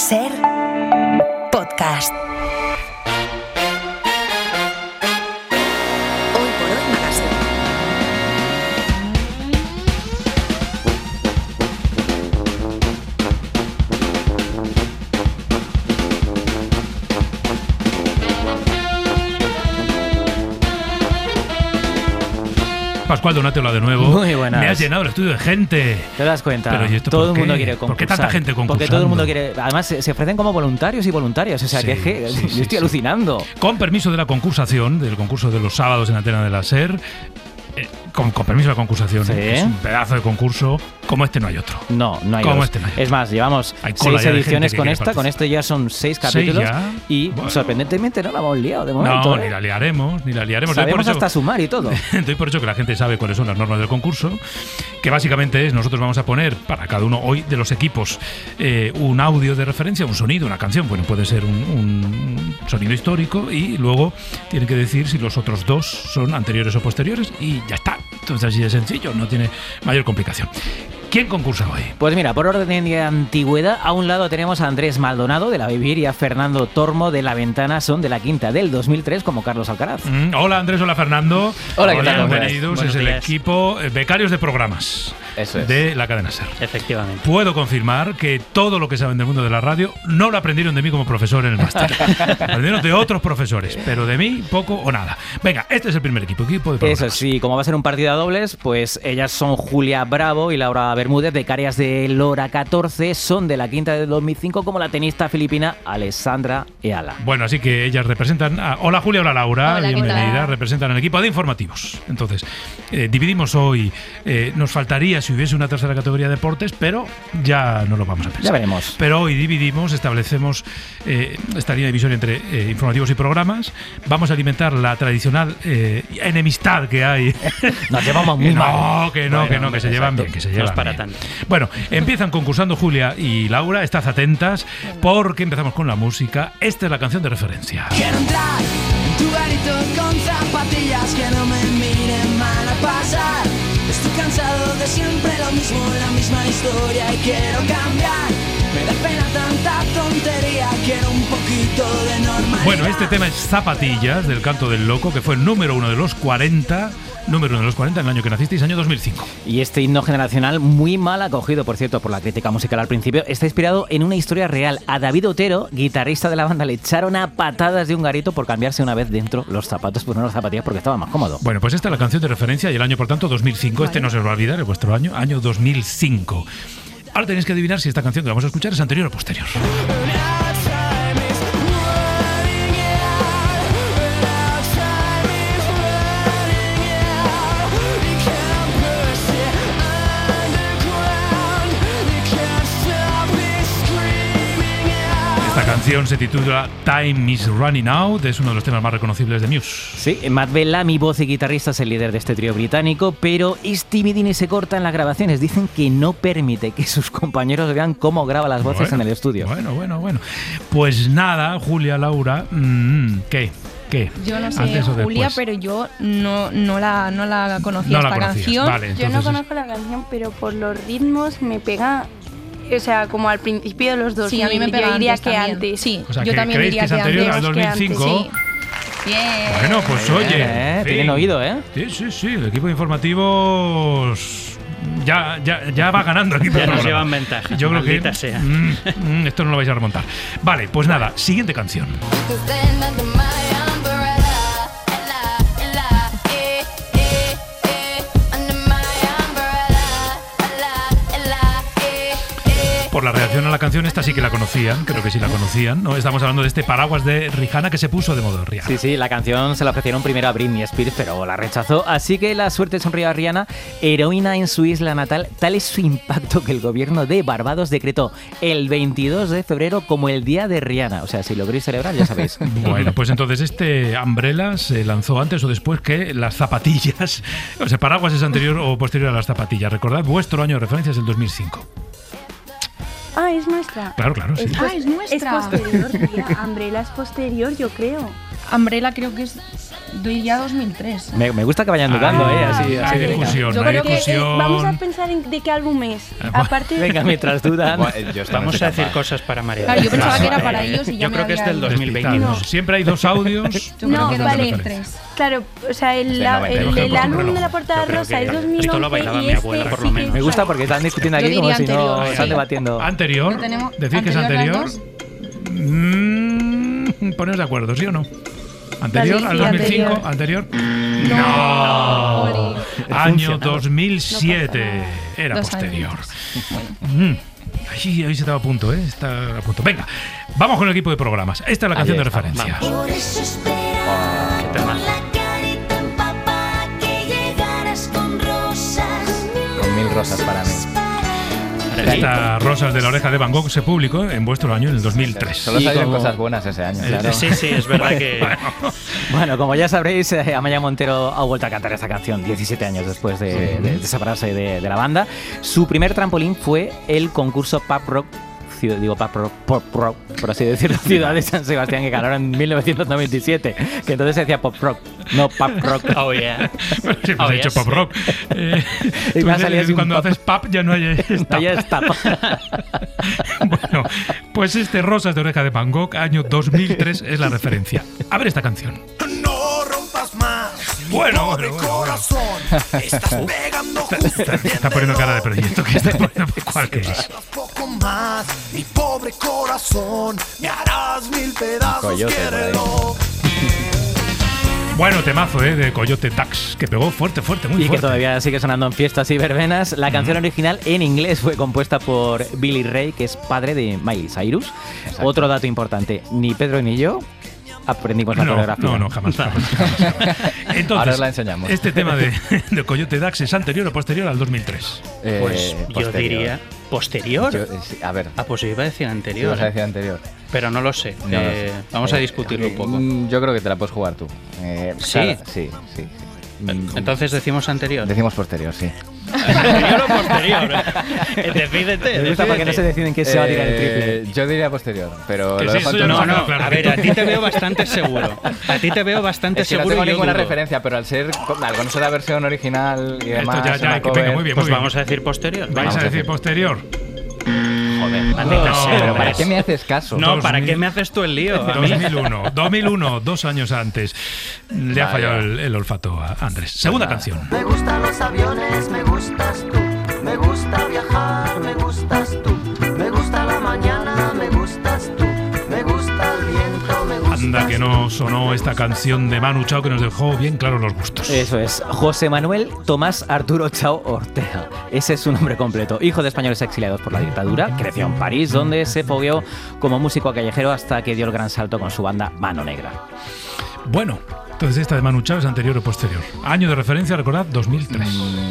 Ser Podcast. Hoy por hoy Magazine. Pascual Donatella de nuevo. Muy buenas. Me has llenado el estudio de gente. ¿Te das cuenta? Pero ¿y esto todo por el qué? mundo quiere concursar. ¿Por qué tanta gente concursando? Porque todo el mundo quiere. Además, se ofrecen como voluntarios y voluntarias. O sea, Sí, que sí, yo sí, estoy alucinando. Con permiso de la concursación, del concurso de los sábados en Antena de la SER, con permiso de la concursación, Sí. que es un pedazo de concurso, como este no hay otro. No hay Como dos. este no hay. Es más, llevamos Hay cola 6 ya de ediciones gente que con quiere esta. Con participar. este ya son 6 capítulos. ya. Y Bueno. sorprendentemente no la hemos liado de momento. No, ni la liaremos, ni la liaremos. Sabemos hasta sumar y todo. Doy por hecho que la gente sabe cuáles son las normas del concurso, que básicamente es, nosotros vamos a poner para cada uno hoy de los equipos un audio de referencia, un sonido, una canción, bueno, puede ser un sonido histórico y luego tienen que decir si los otros dos son anteriores o posteriores y ya está. Entonces así de sencillo, no tiene mayor complicación. ¿Quién concursa hoy? Pues mira, por orden de antigüedad, a un lado tenemos a Andrés Maldonado de La Vivir y a Fernando Tormo de La Ventana, son de la quinta del 2003 como Carlos Alcaraz. Hola Andrés, hola Fernando. Hola, ¿qué tal? Bienvenidos, Buenos es el días. equipo becarios de programas Eso es. de la cadena SER. Efectivamente. Puedo confirmar que todo lo que saben del mundo de la radio no lo aprendieron de mí como profesor en el máster. Aprendieron de otros profesores, pero de mí poco o nada. Venga, este es el primer equipo de programas. Eso sí, como va a ser un partido a dobles, pues ellas son Julia Bravo y Laura Bermúdez, becarias de Lora 14, son de la quinta del 2005 como la tenista filipina Alessandra Eala. Bueno, así que ellas representan hola Julia, hola Laura, Hola, ¿qué bienvenida. tal? Representan al equipo de informativos. Entonces, dividimos hoy, nos faltaría si hubiese una tercera categoría de deportes, pero ya no lo vamos a pensar. Ya veremos. Pero hoy dividimos, establecemos esta línea divisoria entre informativos y programas. Vamos a alimentar la tradicional enemistad que hay. Nos llevamos muy mal. Que se llevan bien, que se No llevan es para bien. tanto. Bueno, empiezan concursando Julia y Laura, estad atentas porque empezamos con la música. Esta es la canción de referencia. Quiero entrar en tu garito con zapatillas que no me miren mal a pasar. Estoy cansado de siempre lo mismo, la misma historia y quiero cambiar. Me da pena tanta tontería, quiero un poquito de normalidad. Bueno, este tema es Zapatillas, del Canto del Loco, que fue el número uno de los 40 en el año que nacisteis, año 2005. Y este himno generacional, muy mal acogido, por cierto, por la crítica musical al principio, está inspirado en una historia real. A David Otero, guitarrista de la banda, le echaron a patadas de un garito por cambiarse una vez dentro los zapatos por unas zapatillas porque estaba más cómodo. Bueno, pues esta es la canción de referencia y el año, por tanto, 2005. Este no se os va a olvidar, es vuestro año, año 2005. Ahora tenéis que adivinar si esta canción que vamos a escuchar es anterior o posterior. Esta canción se titula Time is Running Out, es uno de los temas más reconocibles de Muse. Sí, Matt Bellamy, voz y guitarrista, es el líder de este trío británico, pero es tímido y se corta en las grabaciones. Dicen que no permite que sus compañeros vean cómo graba las voces en el estudio. Bueno. Pues nada, Julia, Laura, ¿qué? Yo no sé, ¿Antes o Julia, después? pero yo no la conocía No la esta conocías, canción. vale. Yo no Entonces, conozco la canción, pero por los ritmos me pega, o sea, como al principio de los dos. Sí, a mí me pega Yo diría antes que también. antes. Sí, O sea, yo que también ¿creéis diría que es que anterior al antes. 2005? Sí. Bien. Bueno, pues oye. en fin. Tienen oído, ¿eh? Sí, el equipo de informativos ya va ganando aquí. Ya nos llevan ventaja. Yo creo que maldita sea. esto no lo vais a remontar. Vale, pues nada, siguiente canción. Por la reacción a la canción, esta sí que la conocían, creo que sí la conocían, ¿no? Estamos hablando de este paraguas de Rihanna que se puso de moda, Rihanna. Sí, la canción se la ofrecieron primero a Britney Spears, pero la rechazó. Así que la suerte sonrió a Rihanna, heroína en su isla natal. Tal es su impacto que el gobierno de Barbados decretó el 22 de febrero como el día de Rihanna. O sea, si lo queréis celebrar, ya sabéis. Bueno, pues entonces este Umbrella se lanzó antes o después que las zapatillas. O sea, paraguas es anterior o posterior a las zapatillas. Recordad, vuestro año de referencia es el 2005. Ah, es nuestra. Claro, sí. Es posterior, tía. Umbrella es posterior, yo creo. Umbrella creo que es diría 2003. Me gusta que vayan dudando, así. Hay discusión, Yo hay creo que discusión. vamos a pensar en de qué álbum es. Aparte, Venga, mientras dudan. Vamos a decir cosas para María. Claro, yo pensaba que era para ellos y ya Yo me creo que es había del ido. 2020. No. Siempre hay dos audios. Yo creo No, que es vale. 2003. claro, o sea, el álbum de la portada Yo creo rosa que es 2011 esto lo bailaba y mi abuela, este por lo sí que- menos. Me gusta porque están discutiendo Yo aquí como diría si no anterior, están sí. debatiendo. Anterior. Lo tenemos- Decir que es anterior anterior. las dos. Poneros de acuerdo, ¿sí o no? ¿Anterior Vale, al sí, 2005? ¿Anterior? No. Jolín. Año 2007. Era 2 posterior. años. Ahí se estaba a punto, ¿eh? Está a punto. Venga, vamos con el equipo de programas. Esta es la canción de está, referencia. Por eso esperaba qué tema. con la carita empapada que llegaras con rosas. Con 1000 rosas para mí. Esta Rosas de la Oreja de Van Gogh se publicó en vuestro año, en el 2003. Solo Y salieron como- cosas buenas ese año. Claro. Sí, es verdad que... Bueno, como ya sabréis, Amaya Montero ha vuelto a cantar esta canción 17 años después de separarse de la banda. Su primer trampolín fue el concurso Pop Rock, Pop Rock, por así decirlo, Ciudad de San Sebastián, que ganaron en 1997, que entonces se decía Pop Rock, no Pop Rock. Oh, yeah. Sí, pues he dicho pop rock. Y Tú me ha salido así un cuando pop. haces pop ya no hay Ahí está. Bueno, pues este Rosas de Oreja de Van Gogh, año 2003, es la referencia. A ver esta canción. No rompas más. Bueno, Pobre corazón. Estás pegando justo. Está poniendo cara de proyecto. ¿Qué está poniendo? ¿Cuál que es? Poco más. Mi pobre corazón. Me harás 1000 pedazos. Coyote, Quiérelo. Bueno, temazo, de Coyote Dax, que pegó fuerte, muy Y que fuerte. todavía sigue sonando en fiestas y verbenas. La canción original en inglés fue compuesta por Billy Ray, que es padre de Miley Cyrus. Exacto. Otro dato importante, ni Pedro ni yo aprendimos la coreografía. No, jamás. Entonces, Ahora os la enseñamos. Este tema de Coyote Dax es anterior o posterior al 2003. Pues yo Posterior. diría posterior. Sí, a ver, Ah, pues yo iba a decir ¿qué anterior. ibas a decir anterior? Pero no lo sé. No lo sé. Vamos a discutirlo un poco. Yo creo que te la puedes jugar tú. ¿Sí? Claro, sí. Entonces decimos anterior. Decimos posterior, sí. ¿Anterior o posterior? Decídete. Me gusta porque no se deciden que se va a tirar el triple. Yo diría posterior, pero Que lo sí, dejo eso en ya tu lo No, mano. no, claro. a ver, a ti te veo bastante seguro. A ti te veo bastante Es que no seguro tengo y yo ninguna dudo. referencia, pero al no ser la versión original y demás, Esto ya, una que cover, venga, muy bien, Pues muy bien. vamos a decir posterior. ¿Vais Vamos a a decir decir. posterior? Maldita sea, Pero ¿para ¿ves? qué me haces caso? No, ¿para 2000? qué me haces tú el lío? A mí. 2001, 2 años antes. Le ha Vaya. fallado el olfato a Andrés. Segunda canción. Me gustan los aviones, me gustas tú. Me gusta viajar, me gustas tú. Me gusta la mañana, me gustas tú. Me gusta el viento, me gustas Anda que no sonó esta canción de Manu Chao que nos dejó bien claros los gustos. Eso es, José Manuel Tomás Arturo Chao Ortega. Ese es su nombre completo. Hijo de españoles exiliados por la dictadura, creció en París, donde se fogueó como músico callejero hasta que dio el gran salto con su banda Mano Negra. Bueno, entonces esta de Manu Chao es anterior o posterior. Año de referencia, recordad, 2003.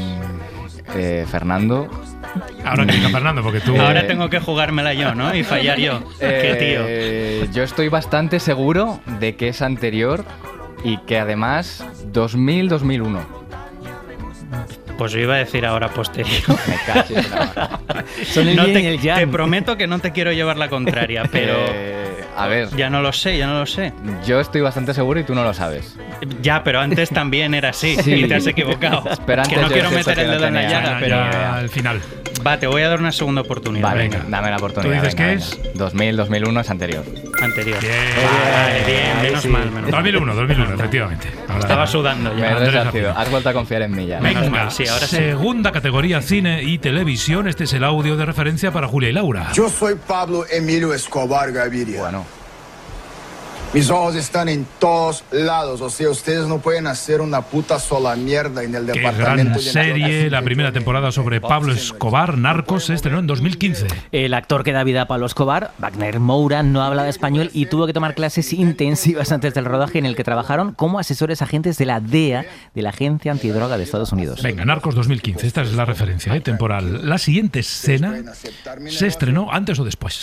Fernando. Ahora que diga Fernando, porque tú... Ahora tengo que jugármela yo, ¿no? Y fallar yo. Qué tío. Yo estoy bastante seguro de que es anterior y que además 2000-2001. Pues yo iba a decir ahora posterior. Me cachis en la mano. Son el No yin y el yang. te prometo que no te quiero llevar la contraria, pero A ver, ya no lo sé. yo estoy bastante seguro y tú no lo sabes. Ya, pero antes también era así Sí. y te has equivocado. Pero que antes no yo quiero es cierto meter el que dedo en no la tenía llaga, Ya, pero ya al final. va, te voy a dar una segunda oportunidad. Vale, venga. dame la oportunidad. ¿Tú dices venga, que venga. 2000-2001 es anterior. Anterior. Bien. Vale, bien, menos sí. mal. Menos mal. 2001, efectivamente. Ahora- Estaba sudando Me ya. he Andrés resarcido. García. Has vuelto a confiar en mí ya. Menos Venga, mal, sí, ahora sí. segunda categoría, cine y televisión. Este es el audio de referencia para Julia y Laura. Yo soy Pablo Emilio Escobar Gaviria. Bueno, Mis ojos están en todos lados. O sea, ustedes no pueden hacer una puta sola mierda en el Qué departamento. gran serie, la primera temporada sobre Pablo Escobar, Narcos, se estrenó en 2015. El actor que da vida a Pablo Escobar, Wagner Moura, no hablaba español y tuvo que tomar clases intensivas antes del rodaje en el que trabajaron como asesores agentes de la DEA, de la Agencia Antidroga de Estados Unidos. Venga, Narcos 2015, esta es la referencia temporal. La siguiente escena se estrenó antes o después.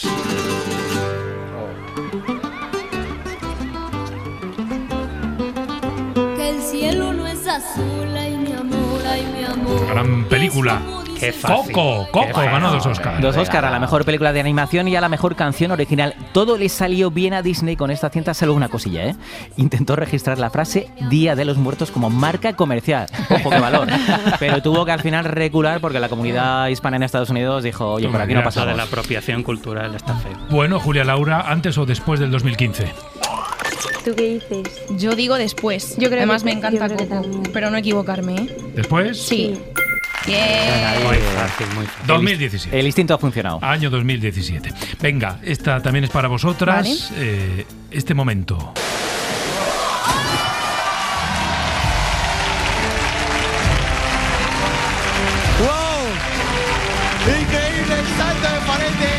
Que el cielo no es azul, ay mi amor, ay mi amor. Gran película. Es como Qué fácil. Coco ganó 2 Oscars. 2 Oscars a la mejor película de animación y a la mejor canción original. Todo le salió bien a Disney con esta cinta, salvo una cosilla, ¿eh? Intentó registrar la frase Día de los Muertos como marca comercial. Ojo, qué valor. Pero tuvo que al final recular porque la comunidad hispana en Estados Unidos dijo, oye, por aquí no Lo pasamos. de la apropiación cultural está feo. Bueno, Julia Laura, ¿antes o después del 2015? ¿Tú qué dices? Yo digo después. Yo creo Además que- me encanta yo creo que Coco, también. pero no equivocarme, ¿eh? ¿Después? Sí. Bien. Muy fácil, muy fácil. 2017. El instinto ha funcionado. Año 2017. Venga, esta también es para vosotras. Vale. Este momento. ¡Wow! ¡Increíble el salto de Falete!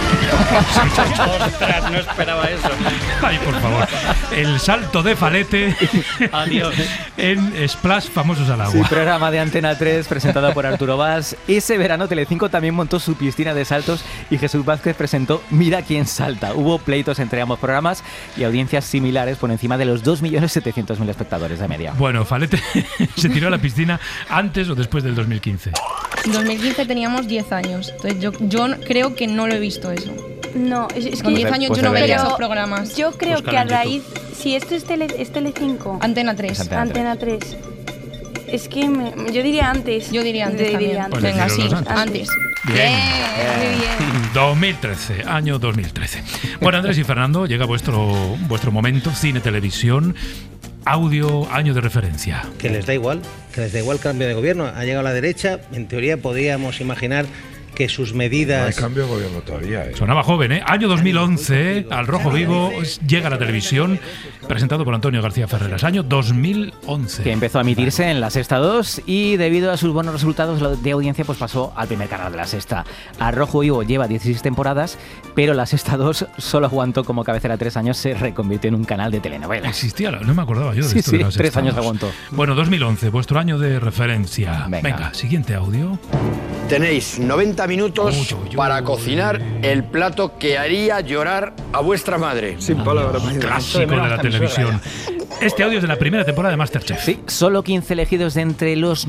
Ostras, no esperaba eso. Ay, por favor. El salto de Falete Adiós. en Splash Famosos al Sí, Agua. programa de Antena 3 presentado por Arturo Valls. Ese verano Telecinco también montó su piscina de saltos y Jesús Vázquez presentó Mira quién salta. Hubo pleitos entre ambos programas y audiencias similares por encima de los 2.700.000 espectadores de media. Bueno, Falete se tiró a la piscina antes o después del 2015. En 2015 teníamos 10 años. Entonces yo creo que no lo he visto eso. No, es Con que 10 años pues yo no veía debería. esos programas. yo creo Búscalo que a en YouTube. raíz... Si esto es Telecinco, Antena 3. Es Antena Antena 3, es que yo diría antes. Yo diría antes también. Pues Venga, sí, deciros antes. Bien. Muy bien. 2013, año 2013. Bueno, Andrés y Fernando, llega vuestro momento, cine, televisión, audio, año de referencia. Que les da igual el cambio de gobierno. Ha llegado la derecha, en teoría podríamos imaginar que sus medidas... No hay cambio de gobierno todavía. Sonaba joven, ¿eh? Año 2011, Al Rojo Vivo llega a la televisión, presentado por Antonio García Ferreras. Año 2011. Que empezó a emitirse en La Sexta 2 y debido a sus buenos resultados de audiencia pues pasó al primer canal de La Sexta. Al Rojo Vivo lleva 16 temporadas, pero La Sexta 2 solo aguantó como cabecera 3 años, se reconvirtió en un canal de telenovela. Existía, no me acordaba yo de Sí, esto. de sí, las 3 años estados. aguantó. Bueno, 2011, vuestro año de referencia. Venga. Siguiente audio. Tenéis 90 minutos Uy, uy, uy. para cocinar el plato que haría llorar a vuestra madre. Sin palabras. Clásico de la televisión. Este audio es de la primera temporada de MasterChef. Sí, solo 15 elegidos de entre los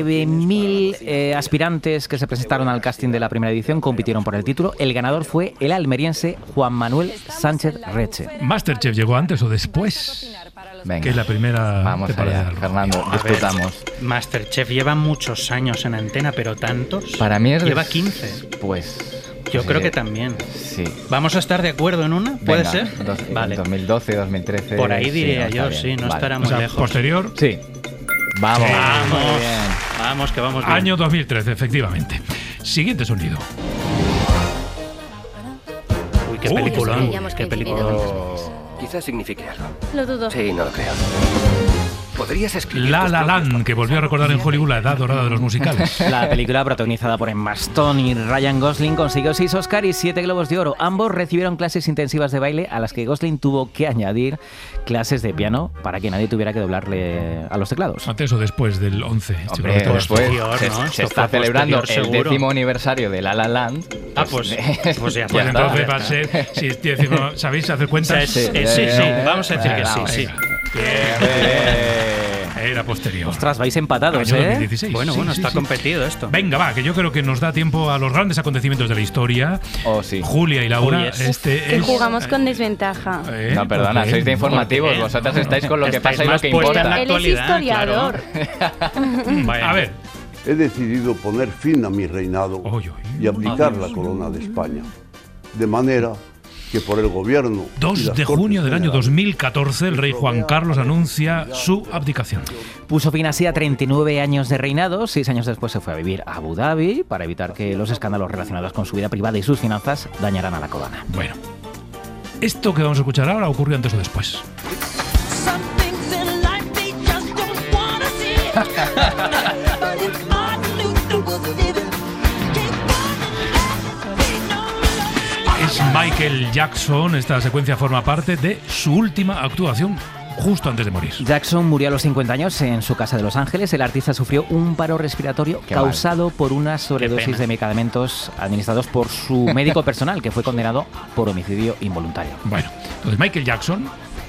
9.000 aspirantes que se presentaron al casting de la primera edición compitieron por el título. El ganador fue el almeriense Juan Manuel Sánchez Reche. ¿MasterChef llegó antes o después? Venga. Que es la primera Vamos temporada allá, de Al Rojo Fernando, Vivo. disfrutamos. Masterchef lleva muchos años en antena, pero tantos. Para mí es... Lleva 15. Pues... Yo sí, creo que también. Sí. ¿Vamos a estar de acuerdo en una? ¿Puede Venga, ser? Vale. 2012, 2013... Por ahí sí, diría no, yo, está sí, bien. no Vale. estará O muy sea, lejos. posterior. Sí. Vamos. Vamos. Muy bien. Vamos, que vamos bien. Año 2013, efectivamente. Siguiente sonido. Uy, qué peliculón. Qué peliculón. Quizás signifique algo. Lo dudo. Sí, no lo creo. ¿Podrías escribir La tus La propios Land, que volvió a recordar en Hollywood la edad dorada de los musicales. La película, protagonizada por Emma Stone y Ryan Gosling, consiguió 6 Oscars y 7 Globos de Oro. Ambos recibieron clases intensivas de baile a las que Gosling tuvo que añadir clases de piano para que nadie tuviera que doblarle a los teclados. ¿Antes o después del 11? Hombre, Seguro que después posterior, se, ¿no? se Esto está fue celebrando posterior, el seguro. 10º aniversario de La La Land. Ah, pues ya Pues está. entonces va a ser, si decimos, ¿sabéis hacer cuentas? Sí, sí, vamos a decir que sí, sí. Era posterior. Ostras, vais empatados, Año ¿eh? 2016. Bueno, Sí, bueno, sí, está sí. competido esto. Venga, va, que yo creo que nos da tiempo a los grandes acontecimientos de la historia. Oh, sí. Julia y Laura, Oh, yes. este Que es... jugamos con desventaja. No, perdona, ¿por qué? sois de informativos. ¿Por qué? Vosotras estáis con lo que Estáis pasa y lo más que puesta en la importa. Él es actualidad, historiador. Bueno. A ver, He decidido poner fin a mi reinado y abdicar la corona de España, de manera que por el gobierno... y 2 las de junio del Cortes año Generales 2014, el rey Juan Carlos anuncia su abdicación. Puso fin así a 39 años de reinado. 6 años después se fue a vivir a Abu Dhabi para evitar que los escándalos relacionados con su vida privada y sus finanzas dañaran a la corona. Bueno, esto que vamos a escuchar ahora ocurrió antes o después. Some things in life they just don't wanna see. But if Martin Luther was living, Es Michael Jackson. Esta secuencia forma parte de su última actuación justo antes de morir. Jackson murió a los 50 años en su casa de Los Ángeles. El artista sufrió un paro respiratorio Qué causado por una sobredosis pena. de medicamentos administrados por su médico personal, que fue condenado por homicidio involuntario. Bueno, entonces Michael Jackson,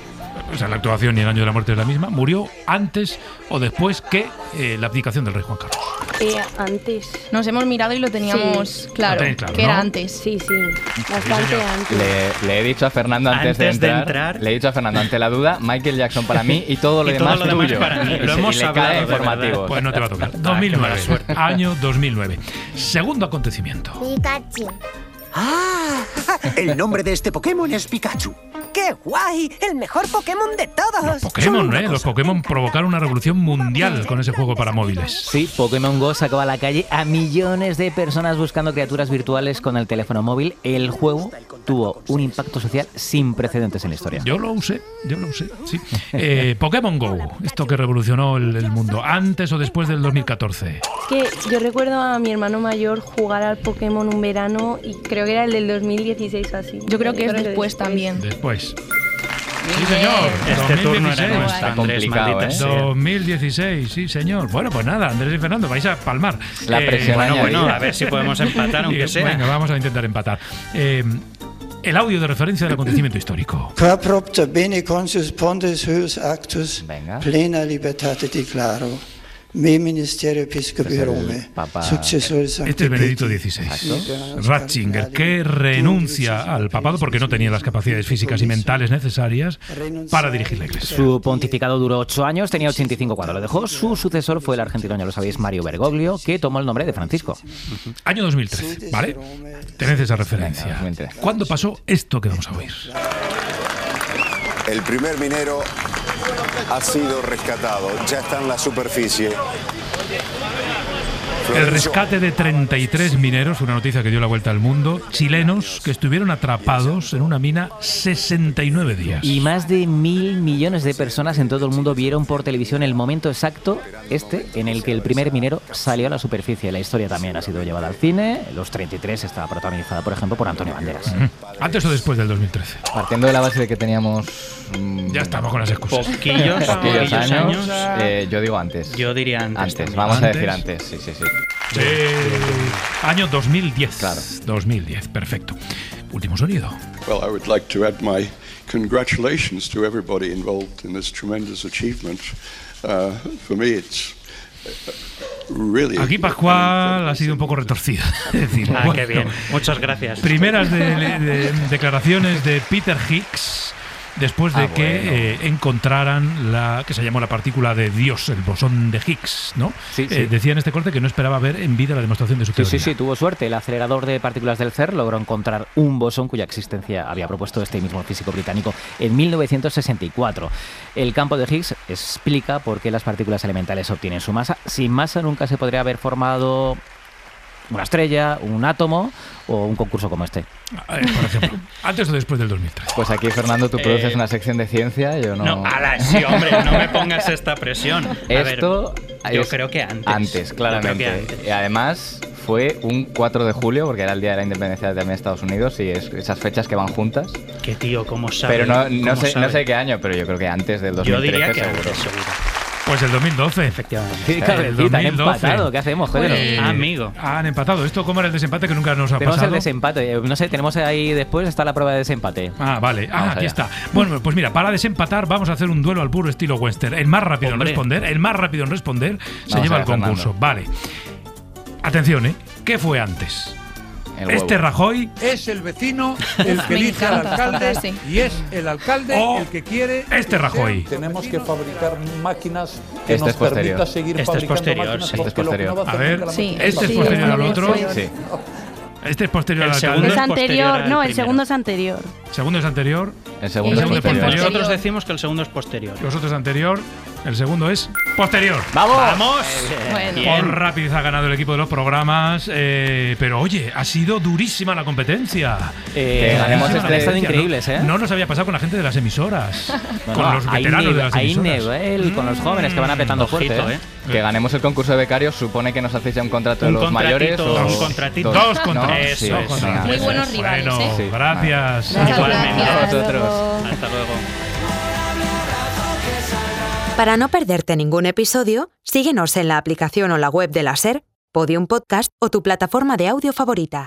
o sea, la actuación y el año de la muerte es la misma, murió antes o después que la abdicación del rey Juan Carlos. Antes. Nos hemos mirado y lo teníamos claro, claro, que ¿no? era antes. Sí, bastante antes. Le he dicho a Fernando antes de entrar, le he dicho a Fernando ante la duda, Michael Jackson para mí y todo lo demás tuyo. Para mí. Lo hemos hablado, informativos. Pues no te va a tocar. 2009, año 2009. Segundo acontecimiento. Pikachu. ¡Ah! El nombre de este Pokémon es Pikachu. ¡Qué guay! ¡El mejor Pokémon de todos! Pokémon, Los Pokémon provocaron una revolución mundial con ese juego para móviles. Sí, Pokémon Go sacó a la calle a millones de personas buscando criaturas virtuales con el teléfono móvil. El juego tuvo un impacto social sin precedentes en la historia. Yo lo usé, sí. Pokémon Go, esto que revolucionó el mundo, ¿antes o después del 2014? Que yo recuerdo a mi hermano mayor jugar al Pokémon un verano y creo que era el del 2016 o así. Yo creo que es después también. Después. Sí, señor. Este 2016. turno era nuestro, Está Andrés, complicado, maldita sea. 2016, sí, señor. Bueno, pues nada, Andrés y Fernando, vais a palmar. La presión Bueno, a ver si podemos empatar, aunque sea. Venga, vamos a intentar empatar. El audio de referencia del acontecimiento histórico. Qua propter bene consus pontes huius actus plena libertate declaro. Me ministerio episcopi Rome. Successor Sancti Este es Benedicto XVI. Ratzinger, que renuncia al papado porque no tenía las capacidades físicas y mentales necesarias para dirigir la Iglesia. Su pontificado duró 8 años, tenía 85 cuando lo dejó. Su sucesor fue el argentino, ya lo sabéis, Mario Bergoglio, que tomó el nombre de Francisco. Año 2013, ¿vale? Tened esa referencia. ¿Cuándo pasó esto que vamos a oír? El primer minero ha sido rescatado, ya está en la superficie. El rescate de 33 mineros, una noticia que dio la vuelta al mundo, chilenos que estuvieron atrapados en una mina 69 días. Y más de 1.000 millones de personas en todo el mundo vieron por televisión el momento exacto, en el que el primer minero salió a la superficie. La historia también ha sido llevada al cine. Los 33 está protagonizada, por ejemplo, por Antonio Banderas. ¿Antes o después del 2013? Partiendo de la base de que teníamos... ya estamos con las excusas. Poquillos años. Yo digo antes. Yo diría antes. Vamos a decir antes, sí. Año 2010. Claro. 2010, perfecto. Último sonido. Well, I would like to add my congratulations to everybody involved in this tremendous achievement. For me, it's really... Aquí Pascual ha sido un poco retorcido. Es decir, qué bien. Muchas gracias. Primeras declaraciones de Peter Higgs después de que encontraran la que se llamó la partícula de Dios, el bosón de Higgs, ¿no? Sí. Decía en este corte que no esperaba ver en vida la demostración de su teoría. Sí, tuvo suerte. El acelerador de partículas del CERN logró encontrar un bosón cuya existencia había propuesto este mismo físico británico en 1964. El campo de Higgs explica por qué las partículas elementales obtienen su masa. Sin masa nunca se podría haber formado una estrella, un átomo o un concurso como este. Por ejemplo, ¿antes o después del 2003? Pues aquí, Fernando, tú produces una sección de ciencia, yo no... No, sí, hombre, no me pongas esta presión. Yo creo que antes. Antes, claramente. Y además fue un 4 de julio, porque era el día de la independencia también de Estados Unidos, y es esas fechas que van juntas. Qué tío, ¿cómo sabe? Pero no sé qué año, pero yo creo que antes del 2013. Yo diría que seguro. antes, seguro. Pues el 2012. Efectivamente. Sí, cabecita, han empatado. ¿Qué hacemos, Pedro? Amigo. Han empatado. ¿Esto cómo era el desempate que nunca nos ha tenemos pasado? El desempate. No sé, tenemos ahí después está la prueba de desempate. Vale. Aquí está. Bueno, pues mira, para desempatar vamos a hacer un duelo al puro estilo western. El más rápido en responder se lleva el concurso. Vale. Atención, ¿qué fue antes? Este Rajoy es el vecino el que elige al alcalde y es el alcalde el que quiere este Rajoy. Tenemos que fabricar máquinas que nos permita seguir fabricando máquinas. Este es posterior. A ver, este es posterior al otro. Sí. Este es posterior al alcalde. Es anterior, no, el segundo es anterior. ¿Segundo es anterior? El segundo es posterior. Nosotros decimos que el segundo es posterior. Nosotros es anterior. El segundo es posterior. ¡Vamos! Por rapidez ha ganado el equipo de los programas, pero oye, ha sido durísima la competencia. Han estado increíbles, ¿eh? No nos había pasado con la gente de las emisoras, con los veteranos de las emisoras. Hay nivel con los jóvenes que van apretando fuerte. Que ganemos el concurso de becarios supone que nos hacéis ya un contrato de los mayores. Un contratito. Dos contratos. Eso es. Muy buenos rivales, bueno, ¿eh? Gracias. Igualmente. A vosotros. Hasta luego. Para no perderte ningún episodio, síguenos en la aplicación o la web de la SER, Podium Podcast o tu plataforma de audio favorita.